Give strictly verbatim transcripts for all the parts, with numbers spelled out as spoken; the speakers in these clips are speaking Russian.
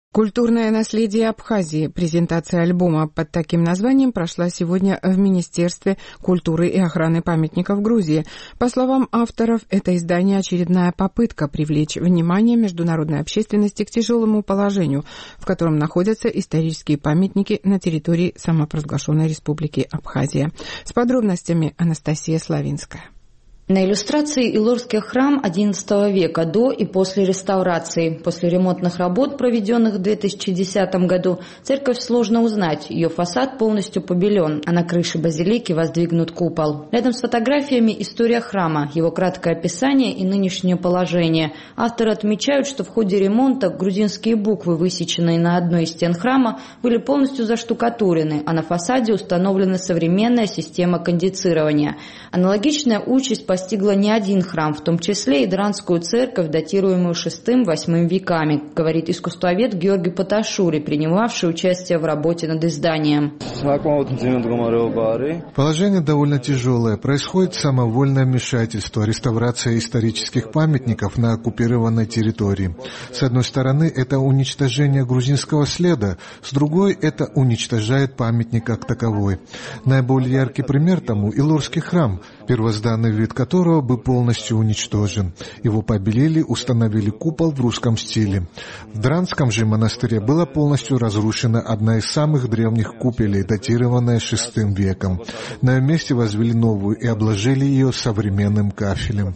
Культурное наследие Абхазии. Презентация альбома под таким названием прошла сегодня в Министерстве культуры и охраны памятников Грузии. По словам авторов, это издание очередная попытка привлечь внимание международной общественности к тяжелому положению, в котором находятся исторические памятники на территории самопровозглашенной республики Абхазия. С подробностями Анастасия Славинская. На иллюстрации Илорский храм одиннадцатого века до и после реставрации. После ремонтных работ, проведенных в две тысячи десятом году, церковь сложно узнать. Ее фасад полностью побелен, а на крыше базилики воздвигнут купол. Рядом с фотографиями история храма, его краткое описание и нынешнее положение. Авторы отмечают, что в ходе ремонта грузинские буквы, высеченные на одной из стен храма, были полностью заштукатурены, а на фасаде установлена современная система кондицирования. Аналогичная участь по постигла не один храм, в том числе и Дранскую церковь, датируемую шестым-восьмым веками, говорит искусствовед Георгий Поташури, принимавший участие в работе над изданием. Положение довольно тяжелое. Происходит самовольное вмешательство, реставрация исторических памятников на оккупированной территории. С одной стороны, это уничтожение грузинского следа, с другой, это уничтожает памятник как таковой. Наиболее яркий пример тому – Илорский храм, первозданный вид которого был полностью уничтожен. Его побелили, установили купол в русском стиле. В Дранском же монастыре была полностью разрушена одна из самых древних купелей, датированная шестым веком. На ее месте возвели новую и обложили ее современным кафелем.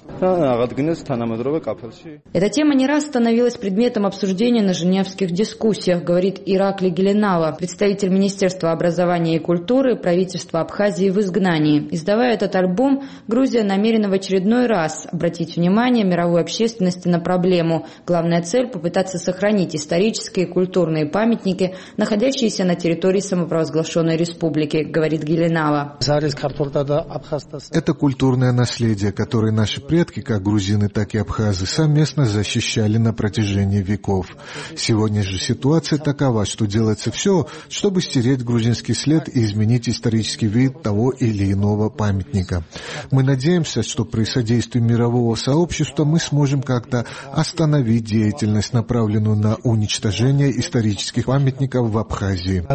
Эта тема не раз становилась предметом обсуждения на женевских дискуссиях, говорит Ираклий Геленава, представитель Министерства образования и культуры правительства Абхазии в изгнании. Издавая этот альбом, Грузия намерена в очередной раз обратить внимание мировой общественности на проблему. Главная цель – попытаться сохранить исторические и культурные памятники, находящиеся на территории самопровозглашенной республики, говорит Геленава. Это культурное наследие, которое наши предки, как грузины, так и абхазы, совместно защищали на протяжении веков. Сегодня же ситуация такова, что делается все, чтобы стереть грузинский след и изменить исторический вид того или иного памятника. Мы надеемся, что при содействии мирового сообщества мы сможем как-то остановить деятельность, направленную на уничтожение исторических памятников в Абхазии.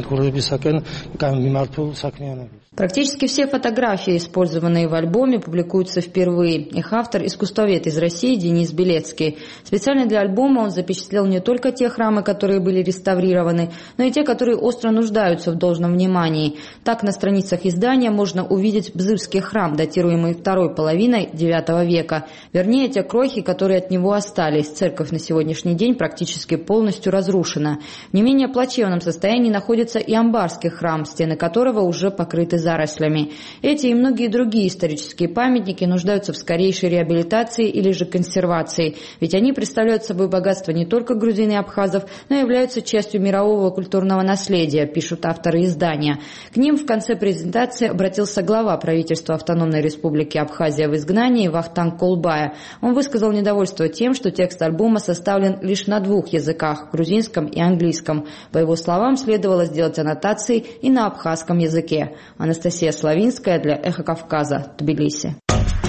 Практически все фотографии, использованные в альбоме, публикуются впервые. Их автор – искусствовед из России Денис Белецкий. Специально для альбома он запечатлел не только те храмы, которые были реставрированы, но и те, которые остро нуждаются в должном внимании. Так, на страницах издания можно увидеть Бзывский храм, датируемый второй половиной девятого века. Вернее, те крохи, которые от него остались. Церковь на сегодняшний день практически полностью разрушена. В не менее плачевном состоянии находится и Амбарский храм, стены которого уже покрыты зарослями. Эти и многие другие исторические памятники нуждаются в скорейшей реабилитации или же консервации, ведь они представляют собой богатство не только грузин и абхазов, но и являются частью мирового культурного наследия, пишут авторы издания. К ним в конце презентации обратился глава правительства Автономной Республики Абхазия в изгнании Вахтанг Колбая. Он высказал недовольство тем, что текст альбома составлен лишь на двух языках – грузинском и английском. По его словам, следовало сделать аннотации и на абхазском языке. Анастасия Славинская для Эхо Кавказа, Тбилиси.